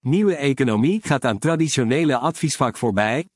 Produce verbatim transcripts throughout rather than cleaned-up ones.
Nieuwe economie gaat aan traditionele adviesvak voorbij.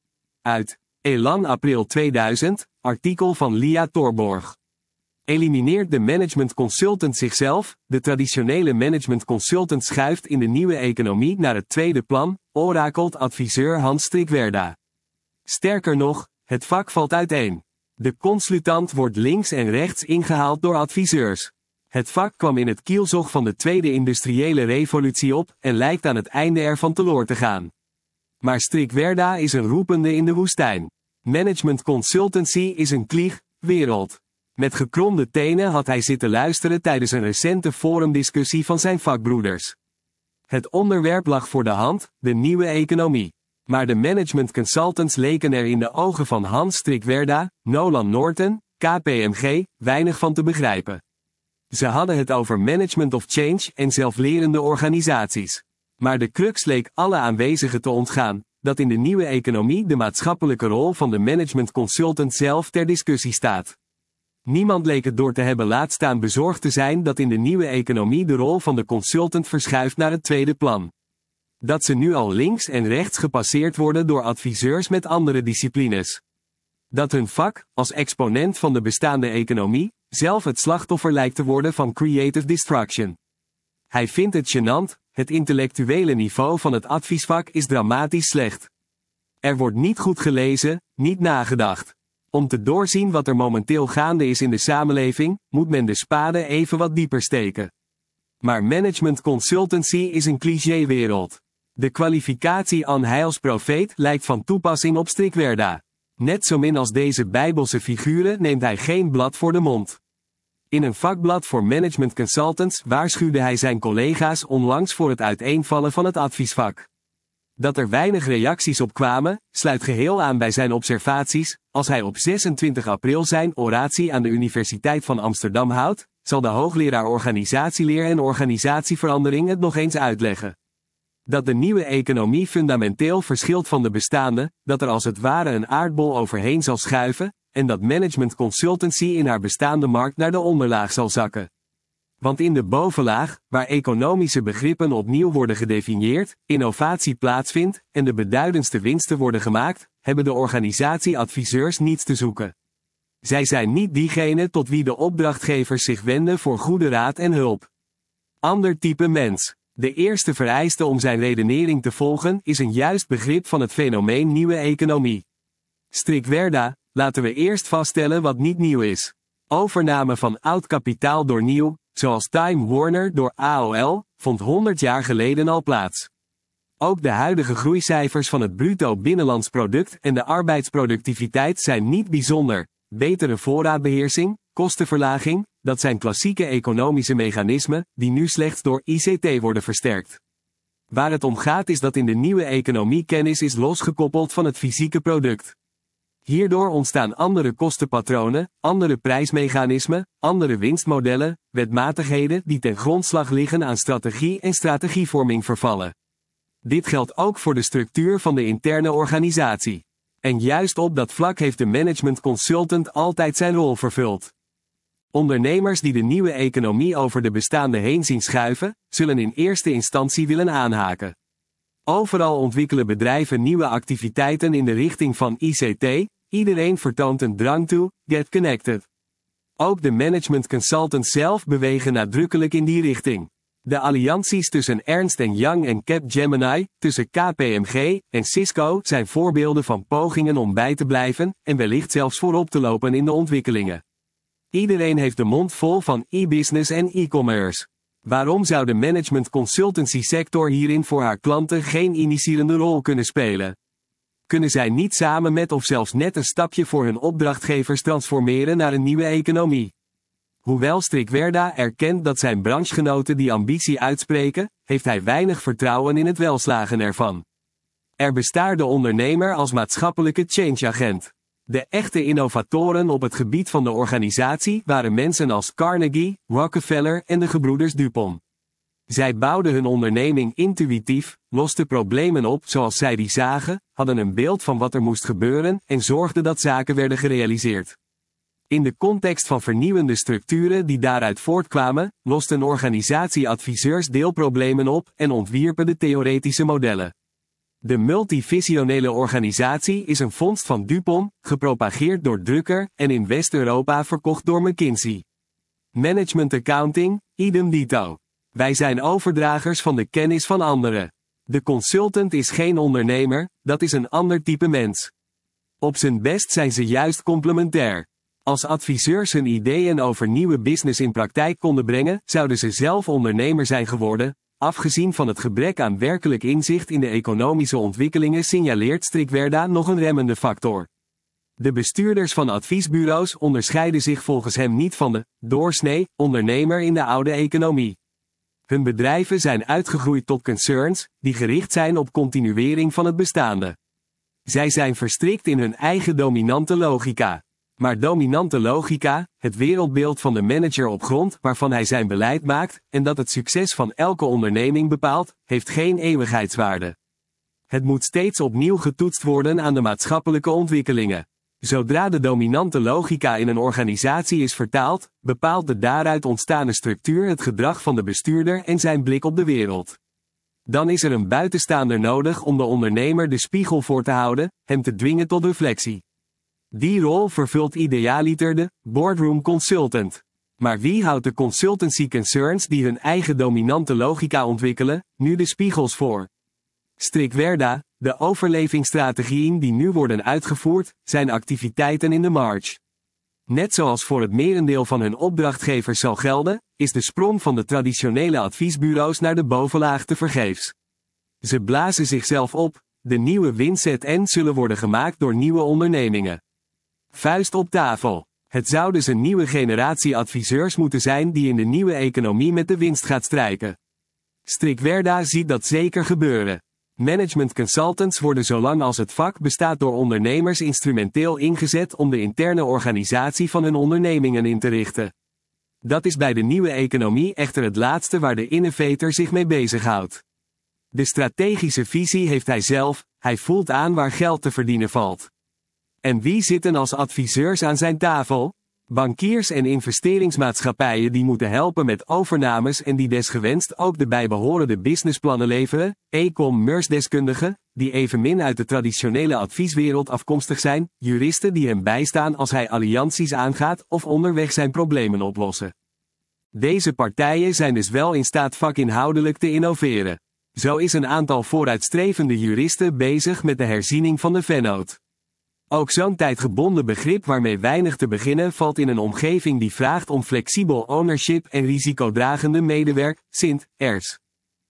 Uit Elan april tweeduizend, artikel van Lia Torborg. Elimineert de management consultant zichzelf? De traditionele management consultant schuift in de nieuwe economie naar het tweede plan, orakelt adviseur Hans Strickwerda. Sterker nog, het vak valt uiteen. De consultant wordt links en rechts ingehaald door adviseurs. Het vak kwam in het kielzog van de tweede industriële revolutie op en lijkt aan het einde ervan teloor te gaan. Maar Strickwerda is een roepende in de woestijn. Management consultancy is een klieg, wereld. Met gekromde tenen had hij zitten luisteren tijdens een recente forumdiscussie van zijn vakbroeders. Het onderwerp lag voor de hand, de nieuwe economie. Maar de management consultants leken er in de ogen van Hans Strickwerda, Nolan Norton, K P M G, weinig van te begrijpen. Ze hadden het over management of change en zelflerende organisaties. Maar de crux leek alle aanwezigen te ontgaan, dat in de nieuwe economie de maatschappelijke rol van de management consultant zelf ter discussie staat. Niemand leek het door te hebben laat staan bezorgd te zijn dat in de nieuwe economie de rol van de consultant verschuift naar het tweede plan. Dat ze nu al links en rechts gepasseerd worden door adviseurs met andere disciplines. Dat hun vak, als exponent van de bestaande economie, zelf het slachtoffer lijkt te worden van creative destruction. Hij vindt het gênant, het intellectuele niveau van het adviesvak is dramatisch slecht. Er wordt niet goed gelezen, niet nagedacht. Om te doorzien wat er momenteel gaande is in de samenleving, moet men de spade even wat dieper steken. Maar management consultancy is een clichéwereld. De kwalificatie an heilsprofeet lijkt van toepassing op Strickwerda. Net zo min als deze bijbelse figuren neemt hij geen blad voor de mond. In een vakblad voor management consultants waarschuwde hij zijn collega's onlangs voor het uiteenvallen van het adviesvak. Dat er weinig reacties op kwamen, sluit geheel aan bij zijn observaties. Als hij op zesentwintig april zijn oratie aan de Universiteit van Amsterdam houdt, zal de hoogleraar organisatieleer en organisatieverandering het nog eens uitleggen. Dat de nieuwe economie fundamenteel verschilt van de bestaande, dat er als het ware een aardbol overheen zal schuiven, en dat management consultancy in haar bestaande markt naar de onderlaag zal zakken. Want in de bovenlaag, waar economische begrippen opnieuw worden gedefinieerd, innovatie plaatsvindt en de beduidendste winsten worden gemaakt, hebben de organisatieadviseurs niets te zoeken. Zij zijn niet diegene tot wie de opdrachtgevers zich wenden voor goede raad en hulp. Ander type mens. De eerste vereiste om zijn redenering te volgen is een juist begrip van het fenomeen nieuwe economie. Strickwerda, laten we eerst vaststellen wat niet nieuw is. Overname van oud kapitaal door nieuw, zoals Time Warner door A O L, vond honderd jaar geleden al plaats. Ook de huidige groeicijfers van het bruto binnenlands product en de arbeidsproductiviteit zijn niet bijzonder. Betere voorraadbeheersing, kostenverlaging, dat zijn klassieke economische mechanismen, die nu slechts door I C T worden versterkt. Waar het om gaat is dat in de nieuwe economie kennis is losgekoppeld van het fysieke product. Hierdoor ontstaan andere kostenpatronen, andere prijsmechanismen, andere winstmodellen, wetmatigheden die ten grondslag liggen aan strategie en strategievorming vervallen. Dit geldt ook voor de structuur van de interne organisatie. En juist op dat vlak heeft de management consultant altijd zijn rol vervuld. Ondernemers die de nieuwe economie over de bestaande heen zien schuiven, zullen in eerste instantie willen aanhaken. Overal ontwikkelen bedrijven nieuwe activiteiten in de richting van I C T, iedereen vertoont een drang toe, get connected. Ook de management consultants zelf bewegen nadrukkelijk in die richting. De allianties tussen Ernst en Young en Capgemini, tussen K P M G en Cisco zijn voorbeelden van pogingen om bij te blijven en wellicht zelfs voorop te lopen in de ontwikkelingen. Iedereen heeft de mond vol van e-business en e-commerce. Waarom zou de management consultancy sector hierin voor haar klanten geen initiërende rol kunnen spelen? Kunnen zij niet samen met of zelfs net een stapje voor hun opdrachtgevers transformeren naar een nieuwe economie? Hoewel Strickwerda erkent dat zijn branchegenoten die ambitie uitspreken, heeft hij weinig vertrouwen in het welslagen ervan. Er bestaat de ondernemer als maatschappelijke change-agent. De echte innovatoren op het gebied van de organisatie waren mensen als Carnegie, Rockefeller en de gebroeders Dupont. Zij bouwden hun onderneming intuïtief, losten problemen op zoals zij die zagen, hadden een beeld van wat er moest gebeuren en zorgden dat zaken werden gerealiseerd. In de context van vernieuwende structuren die daaruit voortkwamen, lost een organisatie adviseurs deelproblemen op en ontwierpen de theoretische modellen. De multivisionele organisatie is een vondst van Dupont, gepropageerd door Drucker en in West-Europa verkocht door McKinsey. Management accounting, idem dito. Wij zijn overdragers van de kennis van anderen. De consultant is geen ondernemer, dat is een ander type mens. Op zijn best zijn ze juist complementair. Als adviseurs hun ideeën over nieuwe business in praktijk konden brengen, zouden ze zelf ondernemer zijn geworden. Afgezien van het gebrek aan werkelijk inzicht in de economische ontwikkelingen signaleert Strickwerda nog een remmende factor. De bestuurders van adviesbureaus onderscheiden zich volgens hem niet van de doorsnee ondernemer in de oude economie. Hun bedrijven zijn uitgegroeid tot concerns, die gericht zijn op continuering van het bestaande. Zij zijn verstrikt in hun eigen dominante logica. Maar dominante logica, het wereldbeeld van de manager op grond waarvan hij zijn beleid maakt, en dat het succes van elke onderneming bepaalt, heeft geen eeuwigheidswaarde. Het moet steeds opnieuw getoetst worden aan de maatschappelijke ontwikkelingen. Zodra de dominante logica in een organisatie is vertaald, bepaalt de daaruit ontstane structuur het gedrag van de bestuurder en zijn blik op de wereld. Dan is er een buitenstaander nodig om de ondernemer de spiegel voor te houden, hem te dwingen tot reflectie. Die rol vervult idealiter de boardroom consultant. Maar wie houdt de consultancy concerns die hun eigen dominante logica ontwikkelen, nu de spiegels voor? Strickwerda, de overlevingsstrategieën die nu worden uitgevoerd, zijn activiteiten in de marge. Net zoals voor het merendeel van hun opdrachtgevers zal gelden, is de sprong van de traditionele adviesbureaus naar de bovenlaag tevergeefs. Ze blazen zichzelf op, de nieuwe winsten zullen worden gemaakt door nieuwe ondernemingen. Vuist op tafel. Het zou dus een nieuwe generatie adviseurs moeten zijn die in de nieuwe economie met de winst gaat strijken. Strickwerda ziet dat zeker gebeuren. Management consultants worden zolang als het vak bestaat door ondernemers instrumenteel ingezet om de interne organisatie van hun ondernemingen in te richten. Dat is bij de nieuwe economie echter het laatste waar de innovator zich mee bezighoudt. De strategische visie heeft hij zelf, hij voelt aan waar geld te verdienen valt. En wie zitten als adviseurs aan zijn tafel? Bankiers en investeringsmaatschappijen die moeten helpen met overnames en die desgewenst ook de bijbehorende businessplannen leveren, e-commerce-deskundigen, die evenmin uit de traditionele advieswereld afkomstig zijn, juristen die hem bijstaan als hij allianties aangaat of onderweg zijn problemen oplossen. Deze partijen zijn dus wel in staat vakinhoudelijk te innoveren. Zo is een aantal vooruitstrevende juristen bezig met de herziening van de vennoot. Ook zo'n tijdgebonden begrip waarmee weinig te beginnen valt in een omgeving die vraagt om flexibel ownership en risicodragende medewerk, Sint-ers.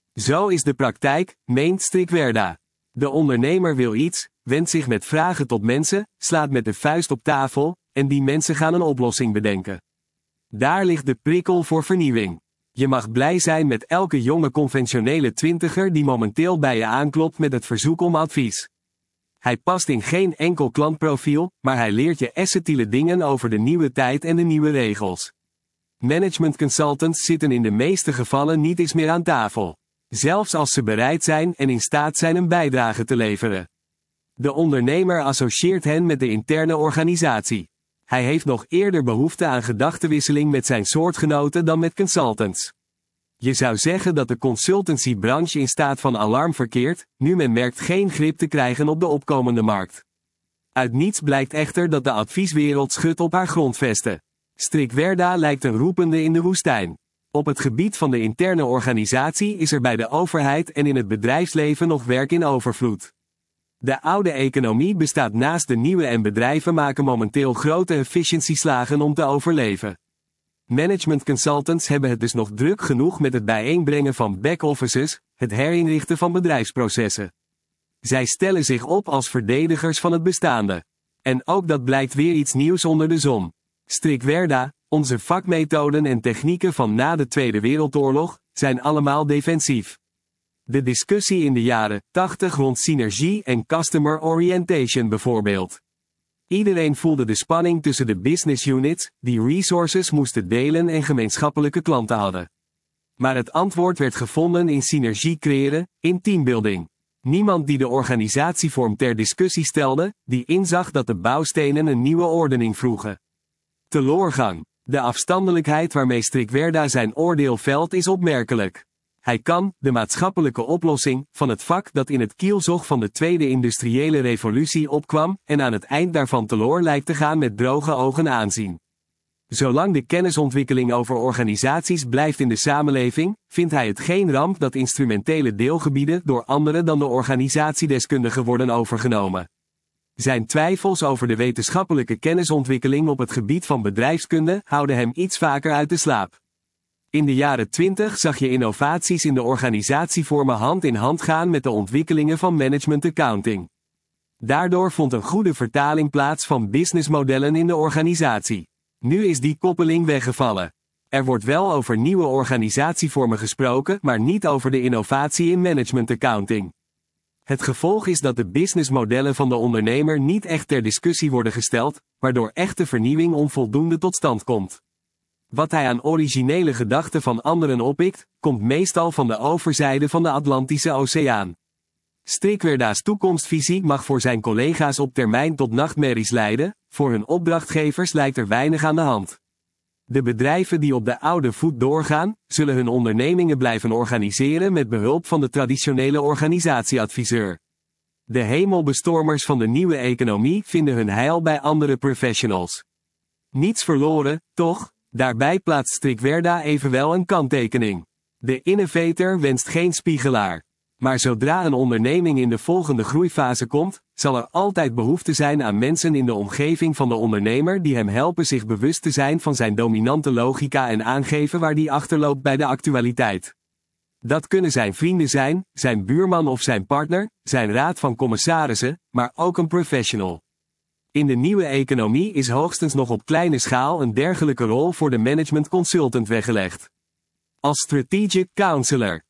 Zo is de praktijk, meent Strickwerda. De ondernemer wil iets, wendt zich met vragen tot mensen, slaat met de vuist op tafel, en die mensen gaan een oplossing bedenken. Daar ligt de prikkel voor vernieuwing. Je mag blij zijn met elke jonge conventionele twintiger die momenteel bij je aanklopt met het verzoek om advies. Hij past in geen enkel klantprofiel, maar hij leert je essentiële dingen over de nieuwe tijd en de nieuwe regels. Management consultants zitten in de meeste gevallen niet eens meer aan tafel. Zelfs als ze bereid zijn en in staat zijn een bijdrage te leveren. De ondernemer associeert hen met de interne organisatie. Hij heeft nog eerder behoefte aan gedachtenwisseling met zijn soortgenoten dan met consultants. Je zou zeggen dat de consultancybranche in staat van alarm verkeert, nu men merkt geen grip te krijgen op de opkomende markt. Uit niets blijkt echter dat de advieswereld schudt op haar grondvesten. Strickwerda lijkt een roepende in de woestijn. Op het gebied van de interne organisatie is er bij de overheid en in het bedrijfsleven nog werk in overvloed. De oude economie bestaat naast de nieuwe en bedrijven maken momenteel grote efficiëntieslagen om te overleven. Management consultants hebben het dus nog druk genoeg met het bijeenbrengen van back-offices, het herinrichten van bedrijfsprocessen. Zij stellen zich op als verdedigers van het bestaande. En ook dat blijkt weer iets nieuws onder de zon. Strickwerda, onze vakmethoden en technieken van na de Tweede Wereldoorlog, zijn allemaal defensief. De discussie in de jaren tachtig rond synergie en customer orientation bijvoorbeeld. Iedereen voelde de spanning tussen de business units, die resources moesten delen en gemeenschappelijke klanten hadden. Maar het antwoord werd gevonden in synergie creëren, in teambuilding. Niemand die de organisatievorm ter discussie stelde, die inzag dat de bouwstenen een nieuwe ordening vroegen. Teloorgang. De afstandelijkheid waarmee Strickwerda zijn oordeel velt is opmerkelijk. Hij kan, de maatschappelijke oplossing, van het vak dat in het kielzog van de tweede industriële revolutie opkwam en aan het eind daarvan teloor lijkt te gaan met droge ogen aanzien. Zolang de kennisontwikkeling over organisaties blijft in de samenleving, vindt hij het geen ramp dat instrumentele deelgebieden door anderen dan de organisatiedeskundigen worden overgenomen. Zijn twijfels over de wetenschappelijke kennisontwikkeling op het gebied van bedrijfskunde houden hem iets vaker uit de slaap. In de jaren twintig zag je innovaties in de organisatievormen hand in hand gaan met de ontwikkelingen van management accounting. Daardoor vond een goede vertaling plaats van businessmodellen in de organisatie. Nu is die koppeling weggevallen. Er wordt wel over nieuwe organisatievormen gesproken, maar niet over de innovatie in management accounting. Het gevolg is dat de businessmodellen van de ondernemer niet echt ter discussie worden gesteld, waardoor echte vernieuwing onvoldoende tot stand komt. Wat hij aan originele gedachten van anderen oppikt, komt meestal van de overzijde van de Atlantische Oceaan. Strickwerda's toekomstvisie mag voor zijn collega's op termijn tot nachtmerries leiden, voor hun opdrachtgevers lijkt er weinig aan de hand. De bedrijven die op de oude voet doorgaan, zullen hun ondernemingen blijven organiseren met behulp van de traditionele organisatieadviseur. De hemelbestormers van de nieuwe economie vinden hun heil bij andere professionals. Niets verloren, toch? Daarbij plaatst Strickwerda evenwel een kanttekening. De innovator wenst geen spiegelaar. Maar zodra een onderneming in de volgende groeifase komt, zal er altijd behoefte zijn aan mensen in de omgeving van de ondernemer die hem helpen zich bewust te zijn van zijn dominante logica en aangeven waar die achterloopt bij de actualiteit. Dat kunnen zijn vrienden zijn, zijn buurman of zijn partner, zijn raad van commissarissen, maar ook een professional. In de nieuwe economie is hoogstens nog op kleine schaal een dergelijke rol voor de management consultant weggelegd. Als strategic counselor